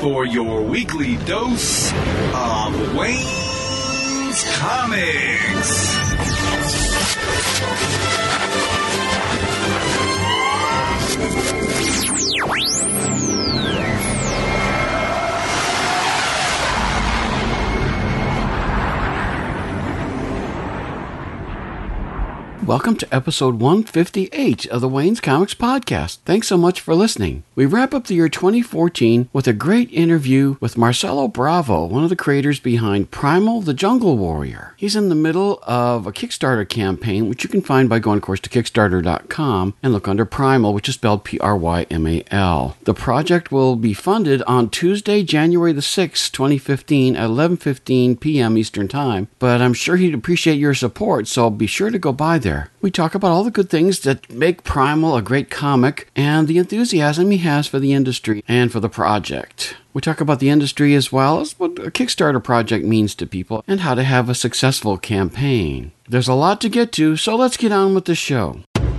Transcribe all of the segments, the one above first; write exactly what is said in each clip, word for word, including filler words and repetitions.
for your weekly dose of Wayne's Comics. Welcome to episode one fifty-eight of the Wayne's Comics Podcast. Thanks so much for listening. We wrap up the year twenty fourteen with a great interview with Marcelo Bravo, one of the creators behind Primal the Jungle Warrior. He's in the middle of a Kickstarter campaign, which you can find by going, of course, to Kickstarter dot com and look under Primal, which is spelled P R Y M A L. The project will be funded on Tuesday, January the sixth, twenty fifteen at eleven fifteen p.m. Eastern Time, but I'm sure he'd appreciate your support, so be sure to go by there. We talk about all the good things that make Primal a great comic and the enthusiasm he has for the industry and for the project. We talk about the industry as well as what a Kickstarter project means to people and how to have a successful campaign. There's a lot to get to, so let's get on with the show.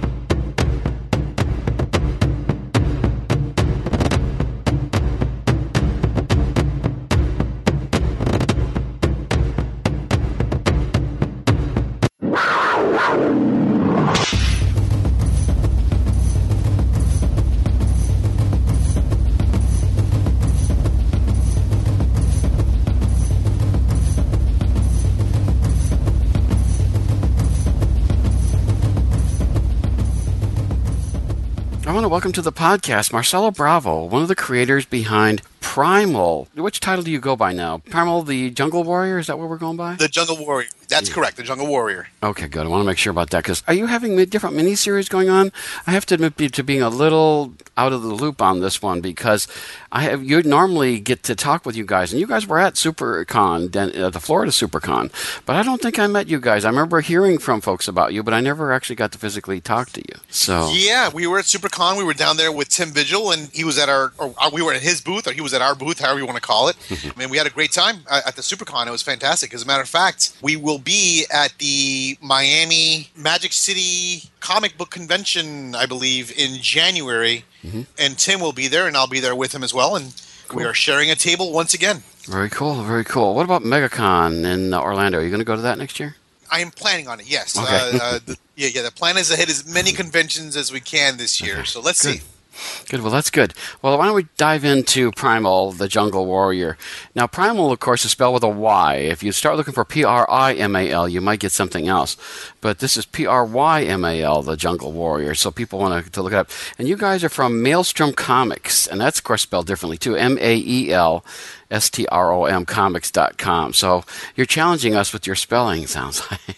I want to welcome to the podcast Marcelo Bravo, one of the creators behind Primal. Which title do you go by now? Primal the Jungle Warrior? Is that what we're going by? The Jungle Warrior. That's yeah. correct, the Jungle Warrior. Okay, good. I want to make sure about that, because are you having different miniseries going on? I have to admit to being a little out of the loop on this one, because I have you normally get to talk with you guys, and you guys were at SuperCon, uh, the Florida SuperCon, but I don't think I met you guys. I remember hearing from folks about you, but I never actually got to physically talk to you. So yeah, we were at SuperCon. We were down there with Tim Vigil, and he was at our, or we were at his booth, or he was at our booth, however you want to call it. I mean, we had a great time at the SuperCon. It was fantastic. As a matter of fact, we will be at the Miami Magic City Comic Book Convention, I believe, in January, mm-hmm. and Tim will be there, and I'll be there with him as well, and cool. We are sharing a table once again. Very cool, very cool. What about MegaCon in Orlando? Are you going to go to that next year? I am planning on it, yes. Okay. uh, uh, the, yeah, yeah. The plan is to hit as many conventions as we can this year, okay. So let's Good. see. Good. Well, that's good. Well, why don't we dive into Primal, the Jungle Warrior. Now, Primal, of course, is spelled with a Y. If you start looking for P R I M A L, you might get something else. But this is P R Y M A L, the Jungle Warrior, so people want to, to look it up. And you guys are from Maelstrom Comics, and that's, of course, spelled differently, too. M A E L S T R O M comics dot com. So you're challenging us with your spelling, sounds like.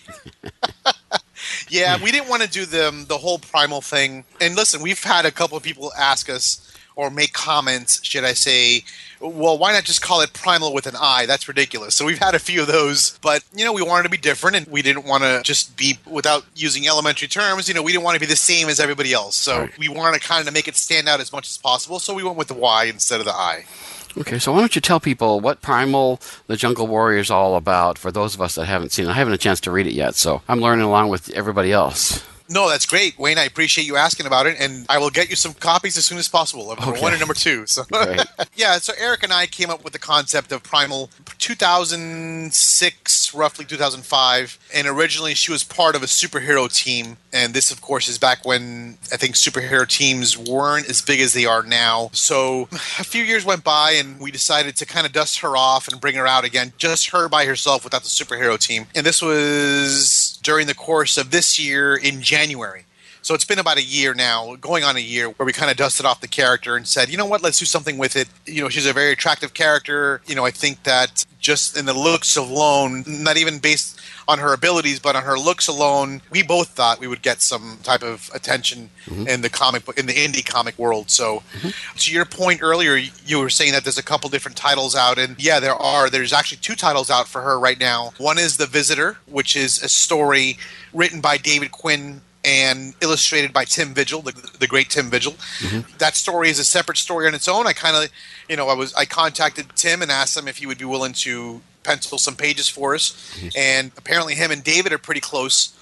Yeah, we didn't want to do the, the whole Primal thing. And listen, we've had a couple of people ask us or make comments, should I say, well, why not just call it Primal with an I? That's ridiculous. So we've had a few of those. But, you know, we wanted to be different, and we didn't want to just be, without using elementary terms, you know, we didn't want to be the same as everybody else. So right. We wanted to kind of make it stand out as much as possible. So we went with the Y instead of the I. Okay, so why don't you tell people what Primal the Jungle Warrior is all about for those of us that haven't seen it. I haven't had a chance to read it yet, so I'm learning along with everybody else. No, that's great, Wayne. I appreciate you asking about it, and I will get you some copies as soon as possible of number okay. one and number two. So, yeah, so Eric and I came up with the concept of Primal two thousand six, roughly two thousand five, and originally she was part of a superhero team, and this, of course, is back when I think superhero teams weren't as big as they are now. So a few years went by, and we decided to kind of dust her off and bring her out again, just her by herself without the superhero team. And this was during the course of this year in January. So it's been about a year now, going on a year, where we kind of dusted off the character and said, you know what, let's do something with it. You know, she's a very attractive character. You know, I think that just in the looks alone, not even based on her abilities, but on her looks alone, we both thought we would get some type of attention mm-hmm. in the comic book, in the indie comic world. So mm-hmm. to your point earlier, you were saying that there's a couple different titles out, and yeah, there are. There's actually two titles out for her right now. One is The Visitor, which is a story written by David Quinn and illustrated by Tim Vigil, the, the great Tim Vigil. Mm-hmm. That story is a separate story on its own. I kind of, you know, I was I contacted Tim and asked him if he would be willing to pencil some pages for us, mm-hmm. and apparently him and David are pretty close.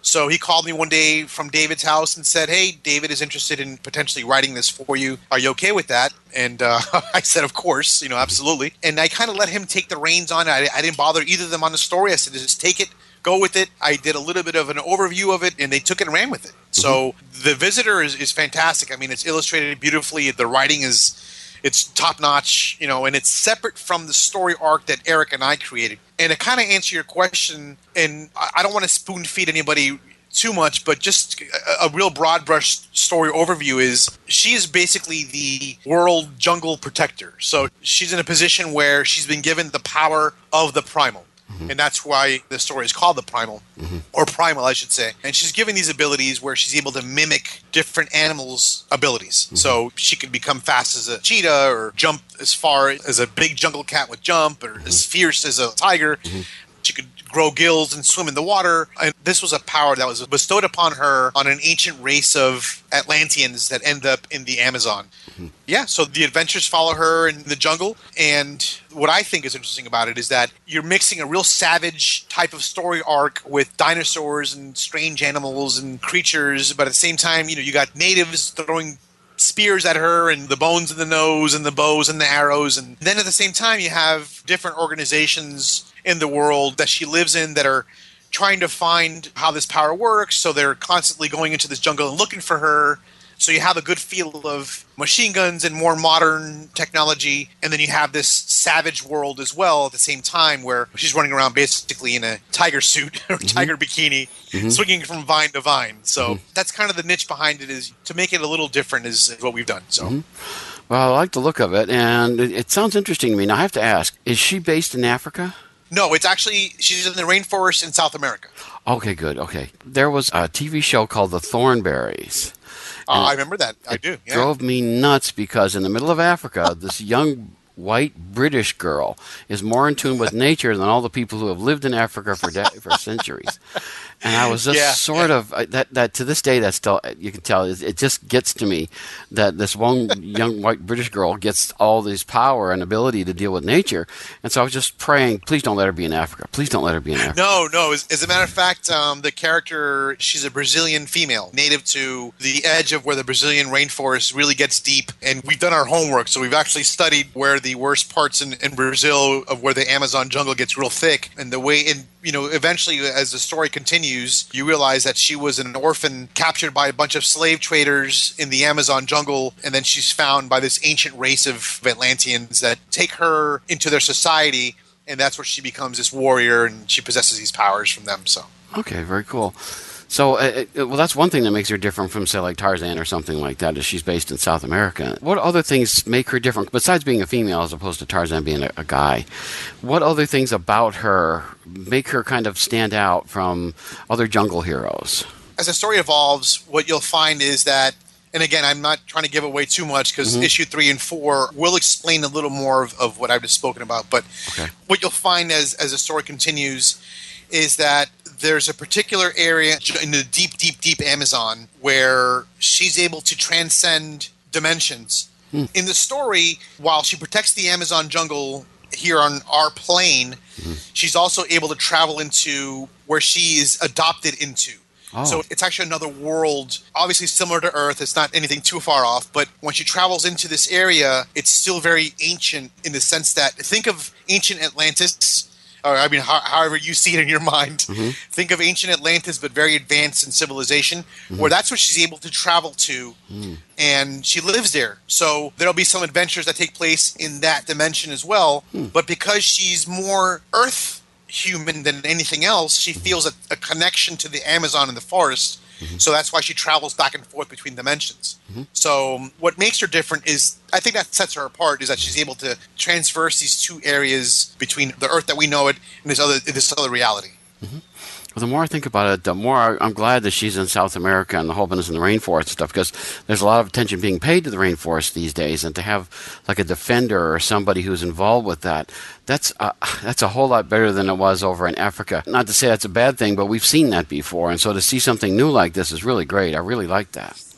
So he called me one day from David's house and said, hey, David is interested in potentially writing this for you. Are you okay with that? And uh, I said, of course, you know, absolutely. And I kind of let him take the reins on it. I, I didn't bother either of them on the story. I said, just take it, go with it. I did a little bit of an overview of it, and they took it and ran with it. Mm-hmm. So The Visitor is, is fantastic. I mean, it's illustrated beautifully. The writing is... It's top-notch, you know, and it's separate from the story arc that Eric and I created. And to kind of answer your question, and I don't want to spoon-feed anybody too much, but just a, a real broad-brush story overview is she is basically the world jungle protector. So she's in a position where she's been given the power of the primal. Mm-hmm. And that's why the story is called The Primal, mm-hmm. or Primal, I should say. And she's given these abilities where she's able to mimic different animals' abilities. Mm-hmm. So she can become fast as a cheetah, or jump as far as a big jungle cat would jump, or mm-hmm. as fierce as a tiger. Mm-hmm. She could grow gills and swim in the water. And this was a power that was bestowed upon her on an ancient race of Atlanteans that end up in the Amazon. Mm-hmm. Yeah, so the adventures follow her in the jungle. And what I think is interesting about it is that you're mixing a real savage type of story arc with dinosaurs and strange animals and creatures. But at the same time, you know, you got natives throwing spears at her, and the bones in the nose, and the bows and the arrows. And then at the same time, you have different organizations in the world that she lives in that are trying to find how this power works. So they're constantly going into this jungle and looking for her. So you have a good feel of machine guns and more modern technology. And then you have this savage world as well at the same time, where she's running around basically in a tiger suit or mm-hmm. tiger bikini, mm-hmm. swinging from vine to vine. So mm-hmm. that's kind of the niche behind it, is to make it a little different is what we've done. So. Mm-hmm. Well, I like the look of it, and it, it sounds interesting to me. Now, I have to ask, is she based in Africa? No, it's actually, she's in the rainforest in South America. Okay, good. Okay. There was a T V show called The Thornberrys. Uh, I remember that. I do. Yeah. Drove me nuts because in the middle of Africa, this young white British girl is more in tune with nature than all the people who have lived in Africa for de- for centuries. And I was just yeah, sort yeah. of that that to this day, that still, you can tell it, it just gets to me that this one young white British girl gets all this power and ability to deal with nature. And so I was just praying, please don't let her be in Africa. Please don't let her be in Africa. No, no. As, as a matter of fact, um, the character, she's a Brazilian female, native to the edge of where the Brazilian rainforest really gets deep. And we've done our homework, so we've actually studied where the worst parts in, in Brazil of where the Amazon jungle gets real thick, and the way in. You know, eventually, as the story continues, you realize that she was an orphan captured by a bunch of slave traders in the Amazon jungle, and then she's found by this ancient race of Atlanteans that take her into their society, and that's where she becomes this warrior, and she possesses these powers from them. So, okay, very cool. So, uh, well, that's one thing that makes her different from, say, like Tarzan or something like that, is she's based in South America. What other things make her different, besides being a female as opposed to Tarzan being a, a guy? What other things about her make her kind of stand out from other jungle heroes? As the story evolves, what you'll find is that, and again, I'm not trying to give away too much because mm-hmm. issue three and four will explain a little more of, of what I've just spoken about. But okay. what you'll find as, as the story continues is that there's a particular area in the deep, deep, deep Amazon where she's able to transcend dimensions. Hmm. In the story, while she protects the Amazon jungle here on our plane, mm-hmm. she's also able to travel into where she is adopted into. Oh. So it's actually another world, obviously similar to Earth. It's not anything too far off. But when she travels into this area, it's still very ancient in the sense that, think of ancient Atlantis. Or, I mean, how, however you see it in your mind. Mm-hmm. Think of ancient Atlantis, but very advanced in civilization, mm-hmm. where that's what she's able to travel to, mm. and she lives there. So there'll be some adventures that take place in that dimension as well. Mm. But because she's more Earth human than anything else, she mm-hmm. feels a, a connection to the Amazon and the forest. Mm-hmm. So that's why she travels back and forth between dimensions. Mm-hmm. So um, what makes her different is, I think that sets her apart, is that she's able to transverse these two areas between the Earth that we know it and this other this other reality. Mm-hmm. Well, the more I think about it, the more I'm glad that she's in South America and the whole business in the rainforest and stuff, because there's a lot of attention being paid to the rainforest these days, and to have like a defender or somebody who's involved with that, that's a, that's a whole lot better than it was over in Africa. Not to say that's a bad thing, but we've seen that before, and so to see something new like this is really great. I really like that.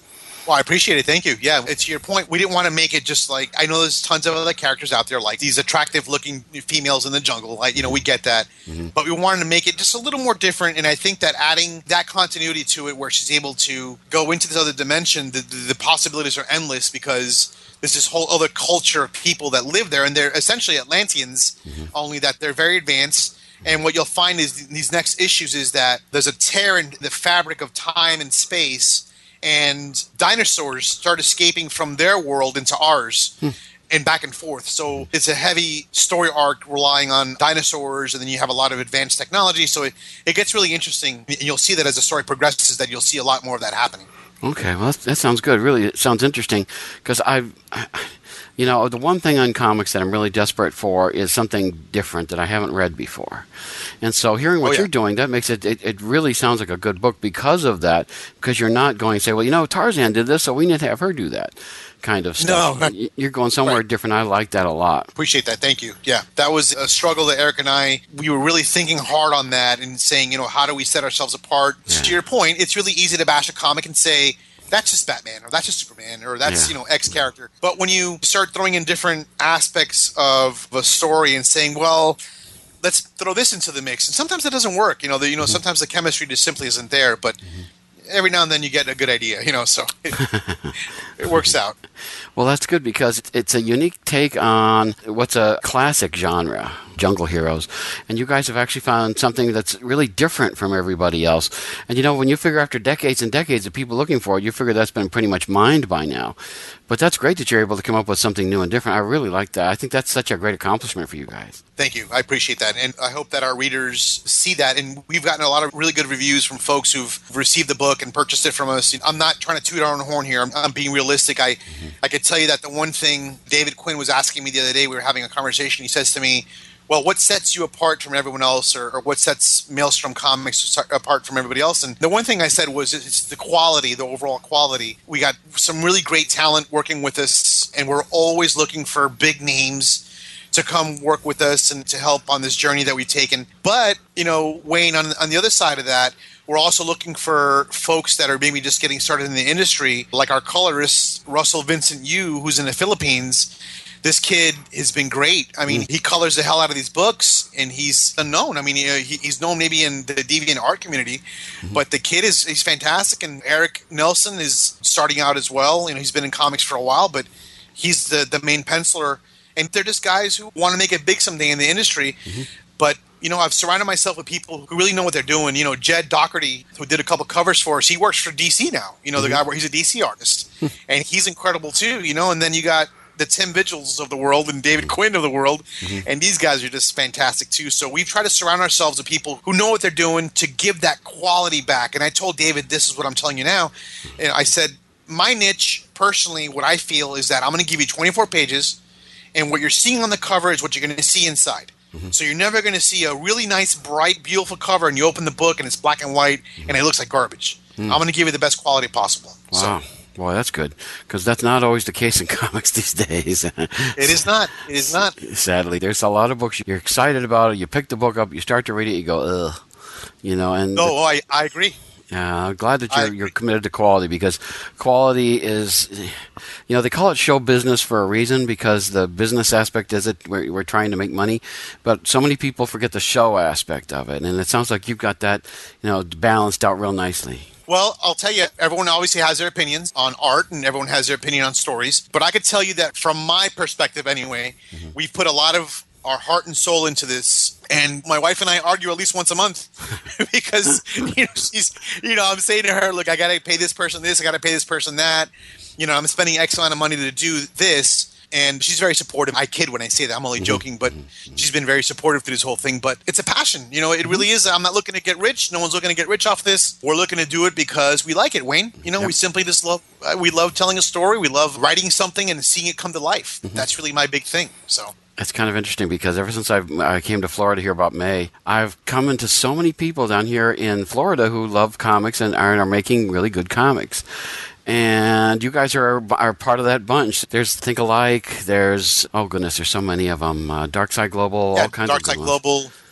Well, I appreciate it. Thank you. Yeah, it's your point. We didn't want to make it just like, I know there's tons of other characters out there, like these attractive looking females in the jungle. Like, you know, we get that. Mm-hmm. But we wanted to make it just a little more different. And I think that adding that continuity to it, where she's able to go into this other dimension, the, the, the possibilities are endless, because there's this whole other culture of people that live there. And they're essentially Atlanteans, mm-hmm. only that they're very advanced. And what you'll find is these next issues is that there's a tear in the fabric of time and space, and dinosaurs start escaping from their world into ours hmm. and back and forth. So it's a heavy story arc relying on dinosaurs, and then you have a lot of advanced technology. So it, it gets really interesting, and you'll see that as the story progresses, that you'll see a lot more of that happening. Okay, well, that sounds good. Really, it sounds interesting, because I've... I, You know, the one thing on comics that I'm really desperate for is something different that I haven't read before. And so hearing what oh, yeah. you're doing, that makes it, it, it really sounds like a good book because of that, because you're not going to say, well, you know, Tarzan did this, so we need to have her do that kind of stuff. No. You're going somewhere right. different. I like that a lot. Appreciate that. Thank you. Yeah, that was a struggle that Eric and I, we were really thinking hard on that and saying, you know, how do we set ourselves apart? Yeah. So to your point, it's really easy to bash a comic and say, that's just Batman, or that's just Superman, or that's, yeah. you know, X character. But when you start throwing in different aspects of a story and saying, well, let's throw this into the mix, and sometimes it doesn't work. You know, the, you know, mm-hmm. sometimes the chemistry just simply isn't there. But mm-hmm. every now and then you get a good idea. You know, so it, it works out. Well, that's good, because it's a unique take on what's a classic genre, jungle heroes. And you guys have actually found something that's really different from everybody else. And, you know, when you figure after decades and decades of people looking for it, you figure that's been pretty much mined by now. But that's great that you're able to come up with something new and different. I really like that. I think that's such a great accomplishment for you guys. Thank you. I appreciate that. And I hope that our readers see that. And we've gotten a lot of really good reviews from folks who've received the book and purchased it from us. I'm not trying to toot our own horn here. I'm, I'm being realistic. I, mm-hmm. I could tell you that the one thing David Quinn was asking me the other day, we were having a conversation. He says to me, well, what sets you apart from everyone else, or, or what sets Maelstrom Comics apart from everybody else? And the one thing I said was it's the quality, the overall quality. We got some really great talent working with us, and we're always looking for big names to come work with us and to help on this journey that we've taken. But, you know, Wayne, on, on the other side of that, we're also looking for folks that are maybe just getting started in the industry, like our colorist, Russell Vincent Yu, who's in the Philippines. This kid has been great. I mean, mm. he colors the hell out of these books, and he's unknown. I mean, he, he's known maybe in the deviant art community, mm-hmm. but the kid is he's fantastic. And Eric Nelson is starting out as well. You know, he's been in comics for a while, but he's the, the main penciler. And they're just guys who want to make it big someday in the industry. Mm-hmm. But, you know, I've surrounded myself with people who really know what they're doing. You know, Jed Doherty, who did a couple covers for us, he works for D C now. You know, mm-hmm. the guy where he's a D C artist. And he's incredible too, you know. And then you got the Tim Vigils of the world and David Quinn of the world, mm-hmm. and these guys are just fantastic too. So we try to surround ourselves with people who know what they're doing to give that quality back. And I told David, this is what I'm telling you now. And I said, my niche, personally, what I feel is that I'm going to give you twenty-four pages, and what you're seeing on the cover is what you're going to see inside. Mm-hmm. So you're never going to see a really nice, bright, beautiful cover, and you open the book and it's black and white, mm-hmm. and it looks like garbage. Mm. I'm going to give you the best quality possible. Wow. So, Boy, that's good, because that's not always the case in comics these days. It is not. It is not. Sadly, there's a lot of books you're excited about it. You pick the book up, you start to read it, you go, ugh, you know. And no, oh, I I agree. Yeah, I'm glad that you're you're committed to quality, because quality is, you know, they call it show business for a reason, because the business aspect is it we're, we're trying to make money, but so many people forget the show aspect of it, and it sounds like you've got that, you know, balanced out real nicely. Well, I'll tell you, everyone obviously has their opinions on art, and everyone has their opinion on stories. But I could tell you that from my perspective anyway, mm-hmm. we've put a lot of our heart and soul into this. And my wife and I argue at least once a month because, you know, she's, you know, I'm saying to her, look, I got to pay this person this, I got to pay this person that. You know, I'm spending X amount of money to do this. And she's very supportive. I kid when I say that. I'm only mm-hmm. joking, but mm-hmm. she's been very supportive through this whole thing. But it's a passion. You know, it mm-hmm. really is. I'm not looking to get rich. No one's looking to get rich off this. We're looking to do it because we like it, Wayne. You know, yep. we simply just love, uh, we love telling a story. We love writing something and seeing it come to life. Mm-hmm. That's really my big thing. So it's kind of interesting, because ever since I've, I came to Florida here about May, I've come into so many people down here in Florida who love comics and are, are making really good comics. And you guys are are part of that bunch. There's Think Alike. There's, oh goodness, there's so many of them. Uh, Dark Side Global, yeah, all kinds Dark of Side them. Global.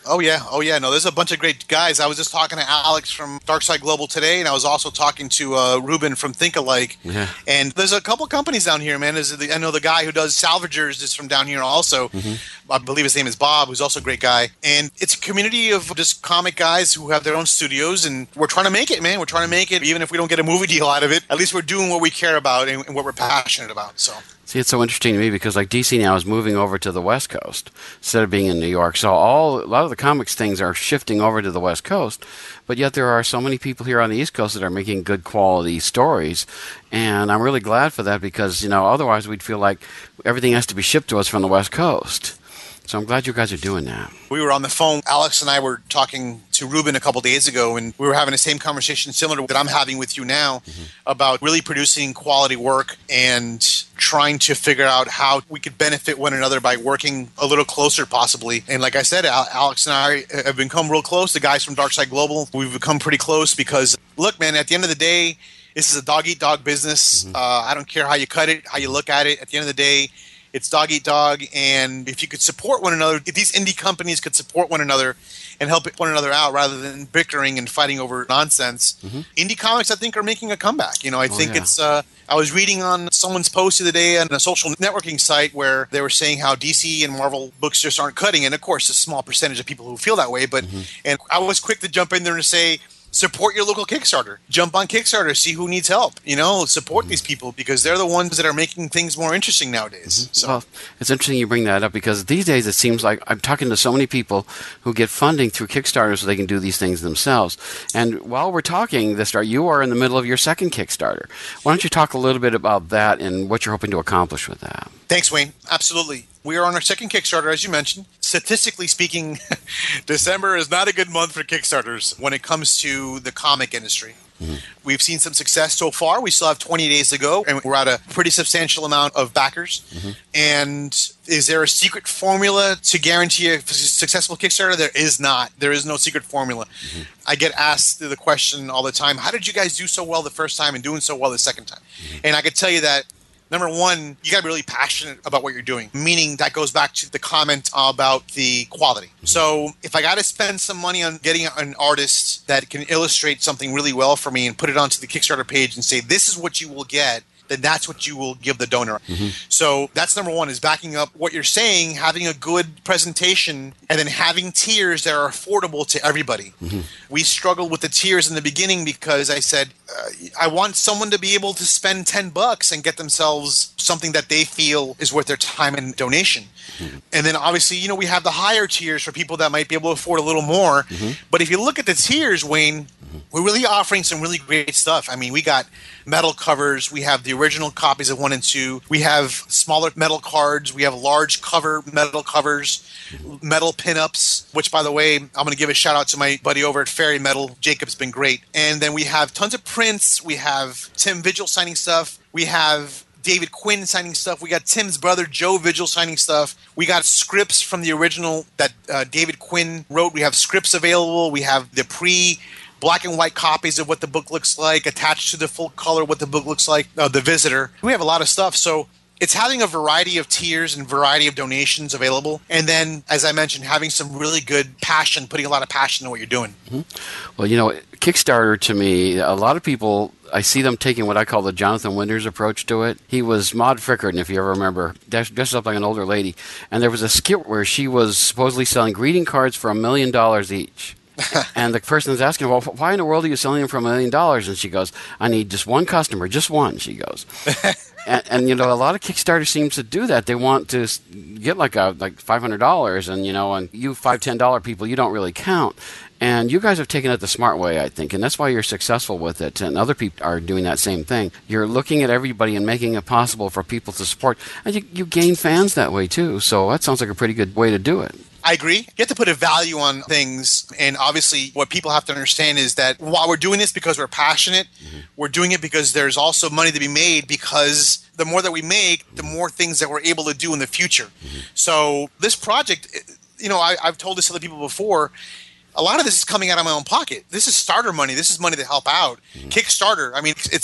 Oh, yeah. Oh, yeah. No, there's a bunch of great guys. I was just talking to Alex from Darkside Global today, and I was also talking to uh, Ruben from Think Alike. Yeah. And there's a couple companies down here, man. There's the, I know the guy who does Salvagers is from down here also. Mm-hmm. I believe his name is Bob, who's also a great guy. And it's a community of just comic guys who have their own studios, and we're trying to make it, man. We're trying to make it. Even if we don't get a movie deal out of it, at least we're doing what we care about and, and what we're passionate about. So. See, it's so interesting to me because like D C now is moving over to the West Coast instead of being in New York. So all a lot of the comics things are shifting over to the West Coast, but yet there are so many people here on the East Coast that are making good quality stories, and I'm really glad for that because, you know, otherwise we'd feel like everything has to be shipped to us from the West Coast. So I'm glad you guys are doing that. We were on the phone. Alex and I were talking to Ruben a couple days ago, and we were having the same conversation similar to that I'm having with you now mm-hmm. about really producing quality work and trying to figure out how we could benefit one another by working a little closer possibly. And like I said, Alex and I have become real close. The guys from Darkside Global, we've become pretty close because, look, man, at the end of the day, this is a dog-eat-dog business. Mm-hmm. Uh, I don't care how you cut it, how you look at it. At the end of the day, it's dog eat dog, and if you could support one another, if these indie companies could support one another and help one another out rather than bickering and fighting over nonsense, mm-hmm. indie comics, I think, are making a comeback. You know, I oh, think yeah. it's. Uh, I was reading on someone's post the other day on a social networking site where they were saying how D C and Marvel books just aren't cutting, and of course, a small percentage of people who feel that way. But mm-hmm. and I was quick to jump in there and say, support your local Kickstarter. Jump on Kickstarter, see who needs help. You know, support mm-hmm. these people because they're the ones that are making things more interesting nowadays. Mm-hmm. So. Well, it's interesting you bring that up because these days it seems like I'm talking to so many people who get funding through Kickstarter so they can do these things themselves. And while we're talking this, you are in the middle of your second Kickstarter. Why don't you talk a little bit about that and what you're hoping to accomplish with that? Thanks, Wayne. Absolutely. We are on our second Kickstarter, as you mentioned. Statistically speaking, December is not a good month for Kickstarters when it comes to the comic industry. Mm-hmm. We've seen some success so far. We still have twenty days to go, and we're at a pretty substantial amount of backers. Mm-hmm. And is there a secret formula to guarantee a successful Kickstarter? There is not. There is no secret formula. Mm-hmm. I get asked the question all the time, how did you guys do so well the first time and doing so well the second time? Mm-hmm. And I can tell you that number one, you got to be really passionate about what you're doing, meaning that goes back to the comment about the quality. So if I got to spend some money on getting an artist that can illustrate something really well for me and put it onto the Kickstarter page and say, this is what you will get, then that's what you will give the donor. Mm-hmm. So that's number one, is backing up what you're saying, having a good presentation, and then having tiers that are affordable to everybody. Mm-hmm. We struggled with the tiers in the beginning because I said, uh, I want someone to be able to spend ten bucks and get themselves something that they feel is worth their time and donation. Mm-hmm. And then obviously, you know, we have the higher tiers for people that might be able to afford a little more. Mm-hmm. But if you look at the tiers, Wayne, mm-hmm. we're really offering some really great stuff. I mean, we got metal covers. We have the original copies of one and two. We have smaller metal cards. We have large cover metal covers, metal pinups, which, by the way, I'm going to give a shout out to my buddy over at Fairy Metal. Jacob's been great. And then we have tons of prints. We have Tim Vigil signing stuff. We have David Quinn signing stuff. We got Tim's brother Joe Vigil signing stuff. We got scripts from the original that uh, David Quinn wrote. We have scripts available. We have the pre black and white copies of what the book looks like attached to the full color what the book looks like, uh, The Visitor. We have a lot of stuff. So it's having a variety of tiers and variety of donations available. And then, as I mentioned, having some really good passion, putting a lot of passion in what you're doing. Mm-hmm. Well, you know, Kickstarter, to me, a lot of people, I see them taking what I call the Jonathan Winters approach to it. He was Maude Frickerton, if you ever remember, dressed up like an older lady. And there was a skit where she was supposedly selling greeting cards for a million dollars each. And the person is asking, well, why in the world are you selling them for a million dollars? And she goes, I need just one customer, just one, she goes. and, and, you know, a lot of Kickstarter seems to do that. They want to get like a like five hundred dollars, and, you know, and you five, ten dollar people, you don't really count. And you guys have taken it the smart way, I think, and that's why you're successful with it, and other people are doing that same thing. You're looking at everybody and making it possible for people to support, and you, you gain fans that way, too. So that sounds like a pretty good way to do it. I agree. You have to put a value on things, and obviously what people have to understand is that while we're doing this because we're passionate, mm-hmm. we're doing it because there's also money to be made, because the more that we make, the more things that we're able to do in the future. Mm-hmm. So this project, you know, I, I've told this to other people before, a lot of this is coming out of my own pocket. This is starter money. This is money to help out. Mm-hmm. Kickstarter, I mean, it's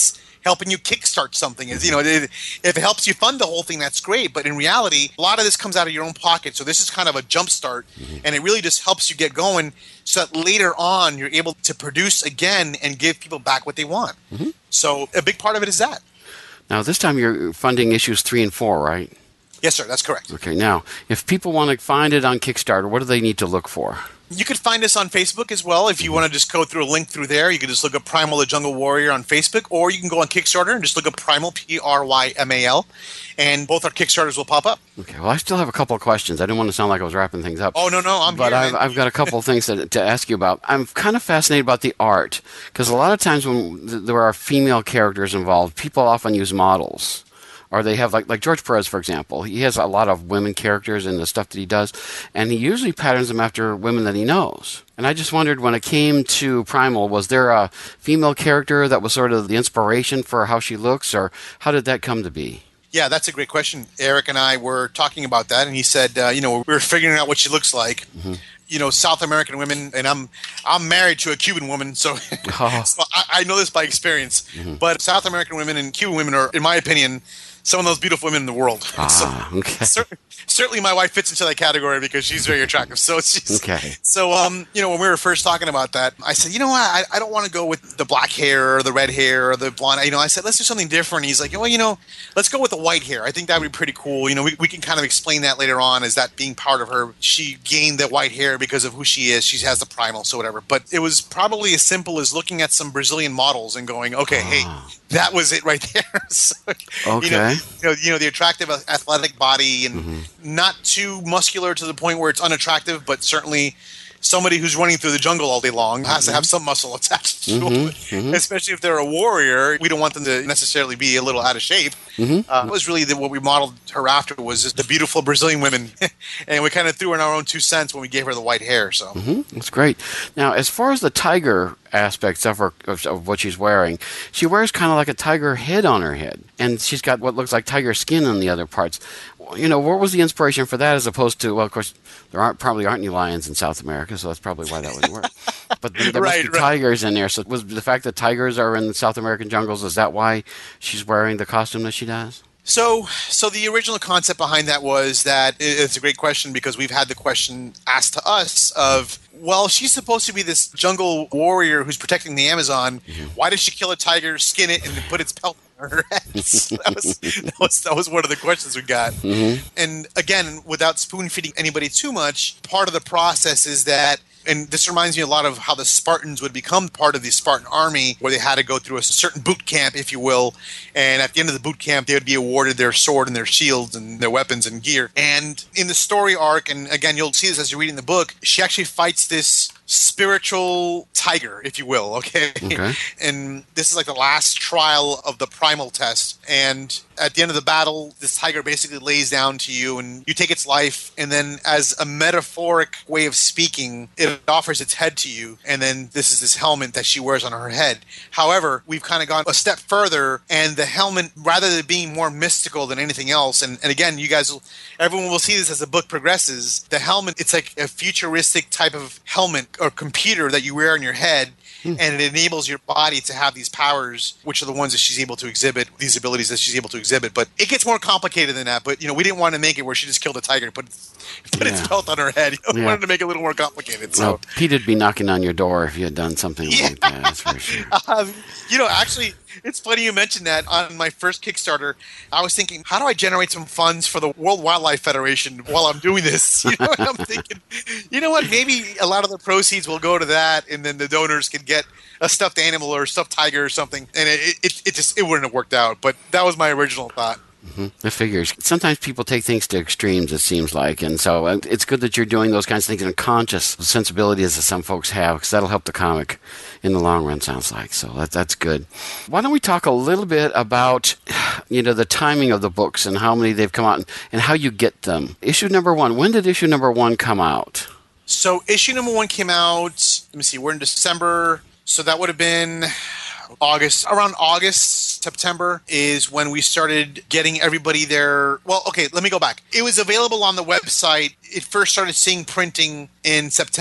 helping you kickstart something. Is you know, it, if it helps you fund the whole thing, that's great. But in reality, a lot of this comes out of your own pocket. So this is kind of a jump start, mm-hmm. and it really just helps you get going so that later on you're able to produce again and give people back what they want. Mm-hmm. So a big part of it is that. Now, this time you're funding issues three and four, right? Yes, sir. That's correct. Okay. Now, if people want to find it on Kickstarter, what do they need to look for? You could find us on Facebook as well. If you want to just go through a link through there, you can just look up Primal the Jungle Warrior on Facebook, or you can go on Kickstarter and just look up Primal, P R Y M A L, and both our Kickstarters will pop up. Okay. Well, I still have a couple of questions. I didn't want to sound like I was wrapping things up. Oh, no, no. I'm but here, I've, man. I've got a couple of things to, to ask you about. I'm kind of fascinated about the art, because a lot of times when th- there are female characters involved, people often use models. Or they have, like like George Perez, for example. He has a lot of women characters in the stuff that he does, and he usually patterns them after women that he knows. And I just wondered, when it came to Primal, was there a female character that was sort of the inspiration for how she looks, or how did that come to be? Yeah, that's a great question. Eric and I were talking about that, and he said, uh, you know, we were figuring out what she looks like. Mm-hmm. You know, South American women, and I'm I'm married to a Cuban woman, so, oh. so I, I know this by experience. Mm-hmm. But South American women and Cuban women are, in my opinion, some of those beautiful women in the world. Ah, so, okay. cer- certainly my wife fits into that category because she's very attractive. So she's, okay. So, um, you know, when we were first talking about that, I said, you know what, I, I don't want to go with the black hair or the red hair or the blonde. You know, I said, let's do something different. He's like, well, you know, let's go with the white hair. I think that would be pretty cool. You know, we, we can kind of explain that later on as that being part of her. She gained the white hair because of who she is. She has the primal, so whatever. But it was probably as simple as looking at some Brazilian models and going, okay, oh. hey, that was it right there. So, okay. You know, you know, you know, the attractive athletic body and mm-hmm. not too muscular to the point where it's unattractive, but certainly somebody who's running through the jungle all day long has mm-hmm. to have some muscle attached to mm-hmm. them, mm-hmm. especially if they're a warrior. We don't want them to necessarily be a little out of shape. Mm-hmm. Uh, it was really the, what we modeled her after was just the beautiful Brazilian women, and we kind of threw in our own two cents when we gave her the white hair. So mm-hmm. That's great. Now, as far as the tiger aspects of her of, of what she's wearing, she wears kind of like a tiger head on her head, and she's got what looks like tiger skin on the other parts. You know, what was the inspiration for that, as opposed to, well, of course, there aren't probably aren't any lions in South America, so that's probably why that would work. But there, there right, must be right. tigers in there. So was the fact that tigers are in the South American jungles, is that why she's wearing the costume that she does? So, so the original concept behind that was that it's a great question because we've had the question asked to us of, well, she's supposed to be this jungle warrior who's protecting the Amazon. Mm-hmm. Why did she kill a tiger, skin it, and put its pelt on her head? So that was, that was that was one of the questions we got. Mm-hmm. And again, without spoon feeding anybody too much, part of the process is that. And this reminds me a lot of how the Spartans would become part of the Spartan army, where they had to go through a certain boot camp, if you will. And at the end of the boot camp, they would be awarded their sword and their shields and their weapons and gear. And in the story arc, and again, you'll see this as you're reading the book, she actually fights this spiritual tiger, if you will, okay? okay? And this is like the last trial of the primal test. And at the end of the battle, this tiger basically lays down to you and you take its life. And then as a metaphoric way of speaking, it offers its head to you. And then this is this helmet that she wears on her head. However, we've kind of gone a step further, and the helmet, rather than being more mystical than anything else, and, and again, you guys, will, everyone will see this as the book progresses, the helmet, it's like a futuristic type of helmet or computer that you wear on your head, hmm. and it enables your body to have these powers, which are the ones that she's able to exhibit, these abilities that she's able to exhibit. But it gets more complicated than that. But, you know, we didn't want to make it where she just killed a tiger and put, put yeah. its belt on her head. You know, yeah. We wanted to make it a little more complicated. So. Well, Pete'd be knocking on your door if you had done something yeah. like that, that's for sure. Um, you know, actually, it's funny you mentioned that. On my first Kickstarter, I was thinking, how do I generate some funds for the World Wildlife Federation while I'm doing this? You know what I'm thinking? You know what? Maybe a lot of the proceeds will go to that, and then the donors can get a stuffed animal or a stuffed tiger or something. And it, it, it just it wouldn't have worked out. But that was my original thought. Mm-hmm. It figures. Sometimes people take things to extremes, it seems like. And so it's good that you're doing those kinds of things in a conscious sensibility, as some folks have, because that'll help the comic in the long run, sounds like. So that, that's good. Why don't we talk a little bit about, you know, the timing of the books and how many they've come out and, and how you get them. Issue number one. When did issue number one come out? So issue number one came out, let me see, we're in December. So that would have been August. Around August, September is when we started getting everybody there. Well, okay, let me go back. It was available on the website. It first started seeing printing in September.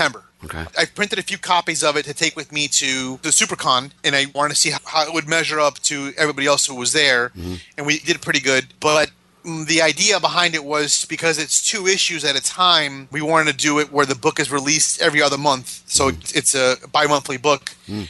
Okay. I printed a few copies of it to take with me to the SuperCon, and I wanted to see how it would measure up to everybody else who was there, mm-hmm. and we did pretty good. But the idea behind it was because it's two issues at a time, we wanted to do it where the book is released every other month. So mm. it's a bi-monthly book. Mm.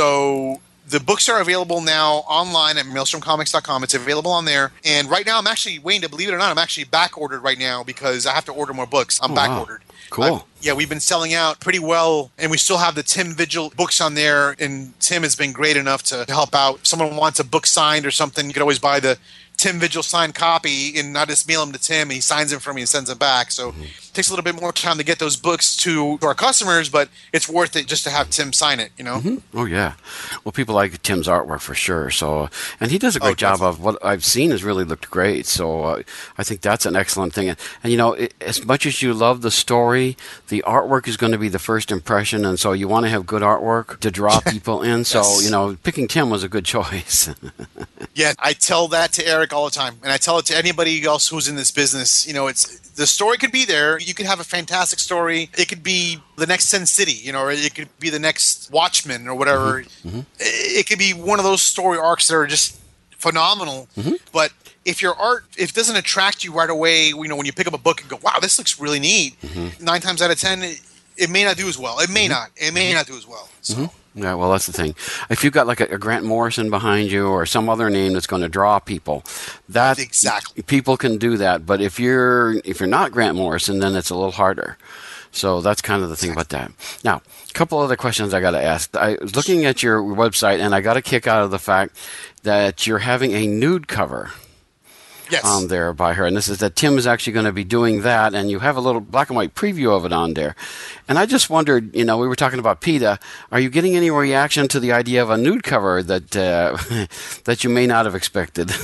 So the books are available now online at maelstrom comics dot com. It's available on there. And right now I'm actually, Wayne, to believe it or not, I'm actually back ordered right now because I have to order more books. I'm oh, back wow. ordered. Cool. I've, yeah, we've been selling out pretty well, and we still have the Tim Vigil books on there, and Tim has been great enough to help out. If someone wants a book signed or something, you can always buy the Tim Vigil signed copy, and I just mail them to Tim, and he signs them for me and sends them back. So mm-hmm. it takes a little bit more time to get those books to, to our customers, but it's worth it just to have Tim sign it, you know? Mm-hmm. Oh, yeah. Well, people like Tim's artwork for sure. So, and he does a great oh, job of what I've seen has really looked great. So uh, I think that's an excellent thing. And, and you know, it, as much as you love the story, the artwork is going to be the first impression, and so you want to have good artwork to draw people in. So, yes. you know, picking Tim was a good choice. Yeah, I tell that to Eric all the time, and I tell it to anybody else who's in this business. You know, it's the story could be there. You could have a fantastic story. It could be the next Sin City, you know, or it could be the next Watchmen or whatever. Mm-hmm. Mm-hmm. It could be one of those story arcs that are just phenomenal. Mm-hmm. But if your art, if it doesn't attract you right away, you know, when you pick up a book and go, wow, this looks really neat, mm-hmm. nine times out of ten, it, it may not do as well. It may mm-hmm. not. It may not do as well. So. Mm-hmm. Yeah, well, that's the thing. If you've got like a, a Grant Morrison behind you or some other name that's going to draw people, that exactly people can do that. But if you're if you're not Grant Morrison, then it's a little harder. So that's kind of the thing exactly. about that. Now, a couple other questions I got to ask. I was looking at your website, and I got a kick out of the fact that you're having a nude cover. Yes. On there by her, and this is that Tim is actually going to be doing that, and you have a little black and white preview of it on there. And I just wondered, you know, we were talking about PETA. Are you getting any reaction to the idea of a nude cover that uh, that you may not have expected?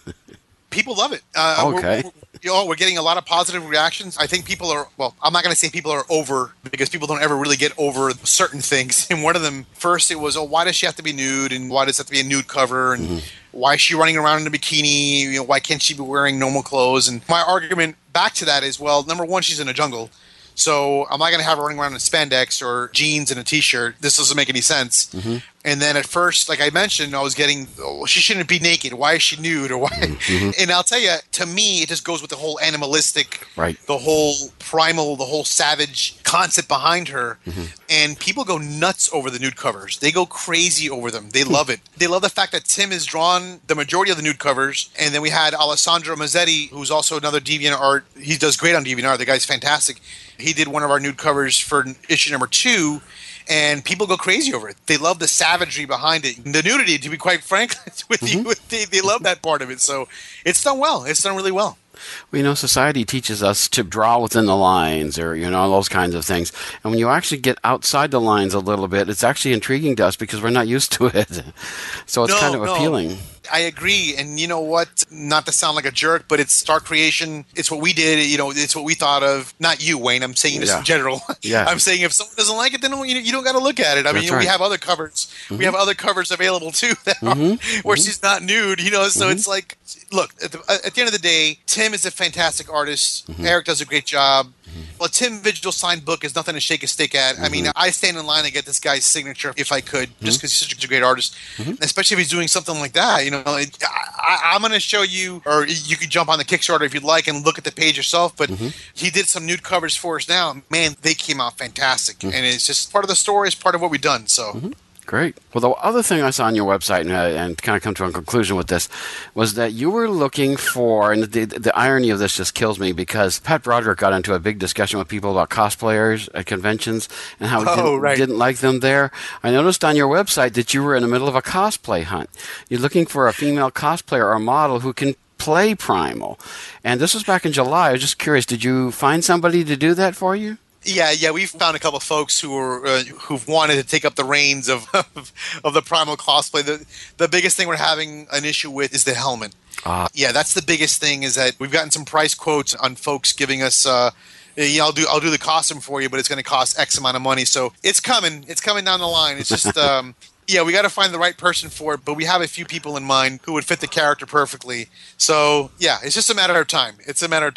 People love it. Uh, okay. We're, we're, you know, we're getting a lot of positive reactions. I think people are, well, I'm not going to say people are over, because people don't ever really get over certain things. And one of them, first it was, oh, why does she have to be nude? And why does it have to be a nude cover? And mm-hmm. why is she running around in a bikini? You know, why can't she be wearing normal clothes? And my argument back to that is, well, number one, she's in a jungle. So I'm not going to have her running around in spandex or jeans and a T-shirt. This doesn't make any sense. Mm-hmm. And then at first, like I mentioned, I was getting, oh, she shouldn't be naked. Why is she nude? Or why? Mm-hmm. And I'll tell you, to me, it just goes with the whole animalistic, right. the whole primal, the whole savage concept behind her. Mm-hmm. And people go nuts over the nude covers. They go crazy over them. They love it. They love the fact that Tim has drawn the majority of the nude covers. And then we had Alessandro Mazzetti, who's also another DeviantArt. He does great on DeviantArt. The guy's fantastic. He did one of our nude covers for issue number two. And people go crazy over it. They love the savagery behind it. The nudity, to be quite frank with mm-hmm. you, they, they love that part of it. So it's done well. It's done really well. Well, you know, society teaches us to draw within the lines or, you know, those kinds of things. And when you actually get outside the lines a little bit, it's actually intriguing to us because we're not used to it. So it's no, kind of no. appealing. I agree. And you know what? Not to sound like a jerk, but it's Star Creation. It's what we did. You know, it's what we thought of. Not you, Wayne. I'm saying this yeah. in general. Yeah. I'm saying if someone doesn't like it, then you, you don't got to look at it. I That's mean, you know, right. we have other covers. Mm-hmm. We have other covers available too that are, mm-hmm. where mm-hmm. she's not nude. You know, so mm-hmm. it's like, look, at the, at the end of the day, Tim is a fantastic artist. Mm-hmm. Eric does a great job. Well, Tim Vigil signed book is nothing to shake a stick at. Mm-hmm. I mean, I stand in line to get this guy's signature if I could, mm-hmm. just because he's such a great artist. Mm-hmm. Especially if he's doing something like that. You know, I, I, I'm going to show you, or you could jump on the Kickstarter if you'd like and look at the page yourself. But mm-hmm. he did some nude covers for us now. Man, they came out fantastic. Mm-hmm. And it's just part of the story. It's part of what we've done. So. Mm-hmm. Great. Well, the other thing I saw on your website, and, uh, and kind of come to a conclusion with this, was that you were looking for, and the, the irony of this just kills me, because Pat Broderick got into a big discussion with people about cosplayers at conventions and how he oh, didn't, right. didn't like them there. I noticed on your website that you were in the middle of a cosplay hunt. You're looking for a female cosplayer or model who can play Primal. And this was back in July. I was just curious, did you find somebody to do that for you? Yeah, yeah, we've found a couple of folks who are uh, who've wanted to take up the reins of, of of the Primal cosplay. The the biggest thing we're having an issue with is the helmet. Uh, yeah, that's the biggest thing. Is that we've gotten some price quotes on folks giving us. Uh, you know, I'll do I'll do the costume for you, but it's going to cost X amount of money. So it's coming. It's coming down the line. It's just. Um, Yeah, we got to find the right person for it, but we have a few people in mind who would fit the character perfectly. So, yeah, it's just a matter of time. It's a matter of time.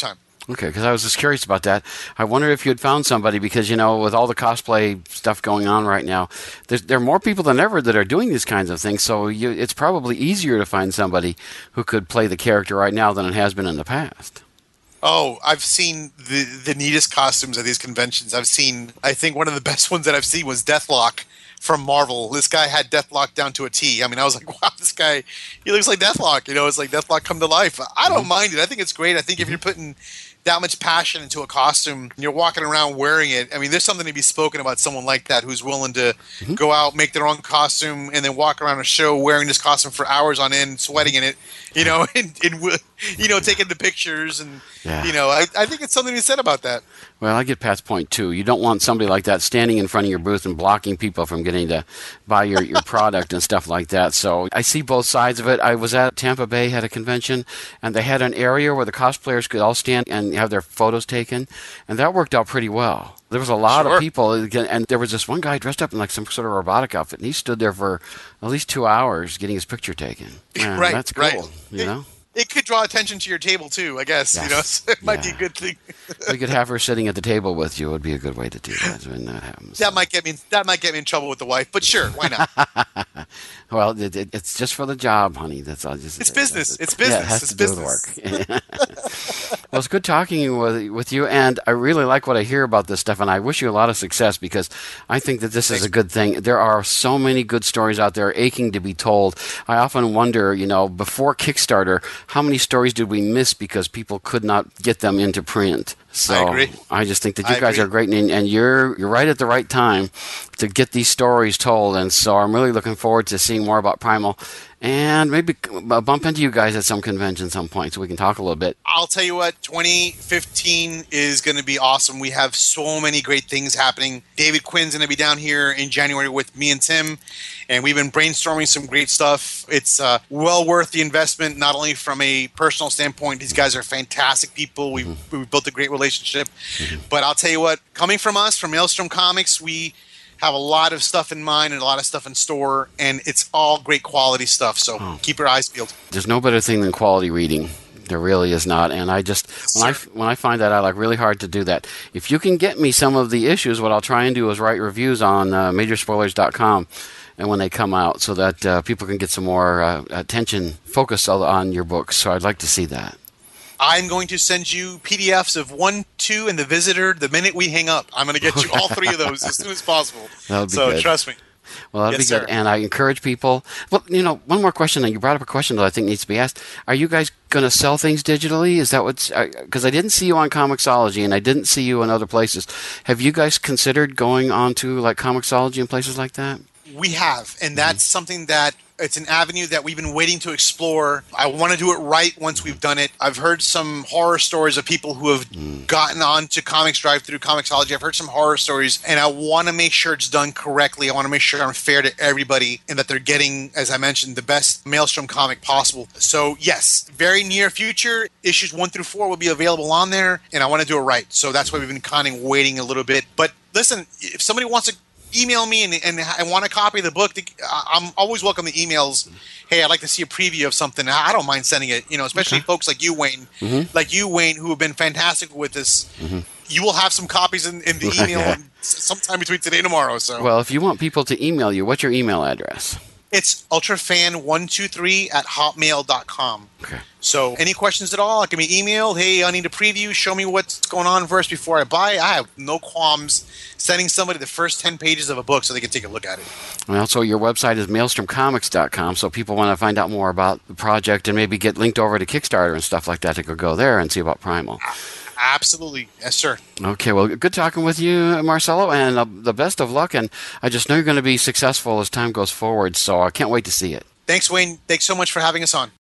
Okay, because I was just curious about that. I wonder if you had found somebody because, you know, with all the cosplay stuff going on right now, there's, there are more people than ever that are doing these kinds of things, so you, it's probably easier to find somebody who could play the character right now than it has been in the past. Oh, I've seen the, the neatest costumes at these conventions. I've seen, I think one of the best ones that I've seen was Deathlock from Marvel. This guy had Deathlock down to a T. I mean, I was like, wow, this guy, he looks like Deathlock. You know, it's like Deathlock come to life. I don't mm-hmm. mind it. I think it's great. I think mm-hmm. if you're putting that much passion into a costume and you're walking around wearing it, I mean, there's something to be spoken about someone like that who's willing to mm-hmm. go out, make their own costume, and then walk around a show wearing this costume for hours on end, sweating in it, you know, and, and you know, taking the pictures. And, yeah. you know, I, I think it's something to be said about that. Well, I get Pat's point, too. You don't want somebody like that standing in front of your booth and blocking people from getting to buy your, your product and stuff like that. So I see both sides of it. I was at Tampa Bay, had a convention, and they had an area where the cosplayers could all stand and have their photos taken, and that worked out pretty well. There was a lot sure. of people, and there was this one guy dressed up in like some sort of robotic outfit, and he stood there for at least two hours getting his picture taken. Man, right, that's cool, right. you know? It could draw attention to your table, too, I guess. Yes. You know, so it might yeah. be a good thing. We could have her sitting at the table with you. It would be a good way to do that when that happens. That might get me That might get me in trouble with the wife, but sure, why not? Well, it, it, it's just for the job, honey. That's all. Just, it's business. It's business. Yeah, it has it's to business. do with work. Well, it's good talking with, with you, and I really like what I hear about this stuff, and I wish you a lot of success because I think that this Thanks. is a good thing. There are so many good stories out there aching to be told. I often wonder, you know, before Kickstarter, how many stories did we miss because people could not get them into print? So I agree. I just think that you I guys agree. are great, and, and you're you're right at the right time to get these stories told. And so I'm really looking forward to seeing more about Primal, and maybe bump into you guys at some convention at some point so we can talk a little bit. I'll tell you what, twenty fifteen is going to be awesome. We have so many great things happening. David Quinn's going to be down here in January with me and Tim, and we've been brainstorming some great stuff. It's uh, well worth the investment, not only from a personal standpoint. These guys are fantastic people. We've, mm-hmm. we've built a great relationship. Mm-hmm. But I'll tell you what, coming from us, from Maelstrom Comics, we have a lot of stuff in mind and a lot of stuff in store, and it's all great quality stuff. So oh. keep your eyes peeled. There's no better thing than quality reading. There really is not, and I just when I when I find that out, I like really hard to do that. If you can get me some of the issues, what I'll try and do is write reviews on uh, major spoilers dot com, and when they come out, so that uh, people can get some more uh, attention, focus on your books. So I'd like to see that. I'm going to send you P D Fs of one, two, and The Visitor the minute we hang up. I'm going to get you all three of those as soon as possible. That would be so good. Trust me. Well, that'd yes, be good. Sir. And I encourage people. Well, you know, one more question. You brought up a question that I think needs to be asked. Are you guys going to sell things digitally? Is that what's? Because I didn't see you on Comixology, and I didn't see you in other places. Have you guys considered going on to like Comixology and places like that? We have, and that's mm-hmm. something that it's an avenue that we've been waiting to explore. I want to do it right once we've done it. I've heard some horror stories of people who have mm. gotten onto Comics Drive through Comixology. I've heard some horror stories, and I want to make sure it's done correctly. I want to make sure I'm fair to everybody and that they're getting, as I mentioned, the best Maelstrom comic possible. So, yes, very near future, issues one through four will be available on there, and I want to do it right. So that's why we've been kind of waiting a little bit. But listen, if somebody wants to email me and, and I want a copy of the book, I'm always welcome to emails. Hey, I'd like to see a preview of something. I don't mind sending it, you know, especially okay. folks like you, Wayne, mm-hmm. like you, Wayne, who have been fantastic with this. Mm-hmm. You will have some copies in, in the email sometime between today and tomorrow. So, well, if you want people to email you, what's your email address? It's ultrafan one two three at hotmail dot com. Okay. So any questions at all, I can be emailed. Hey, I need a preview. Show me what's going on first before I buy. I have no qualms sending somebody the first ten pages of a book so they can take a look at it. Well, so your website is maelstrom comics dot com, so people want to find out more about the project and maybe get linked over to Kickstarter and stuff like that. They could go there and see about Primal. Absolutely. Yes, sir. Okay, well, good talking with you, Marcelo, and uh, the best of luck. And I just know you're going to be successful as time goes forward, so I can't wait to see it. Thanks, Wayne. Thanks so much for having us on.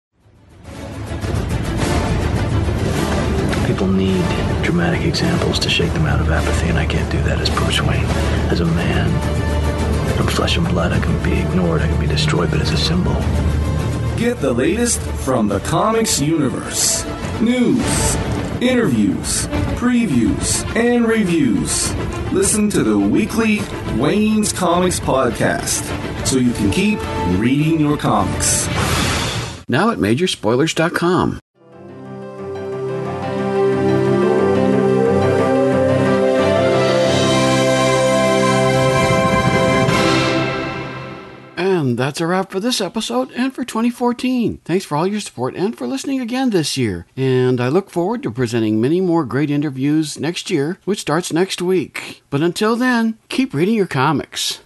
People need dramatic examples to shake them out of apathy, and I can't do that as Bruce Wayne. As a man, I'm flesh and blood. I can be ignored, I can be destroyed, but as a symbol. Get the latest from the comics universe. News, interviews, previews, and reviews. Listen to the weekly Wayne's Comics podcast so you can keep reading your comics. Now at major spoilers dot com. that's a wrap for this episode and for twenty fourteen. Thanks for all your support and for listening again this year. And I look forward to presenting many more great interviews next year, which starts next week. But until then, keep reading your comics.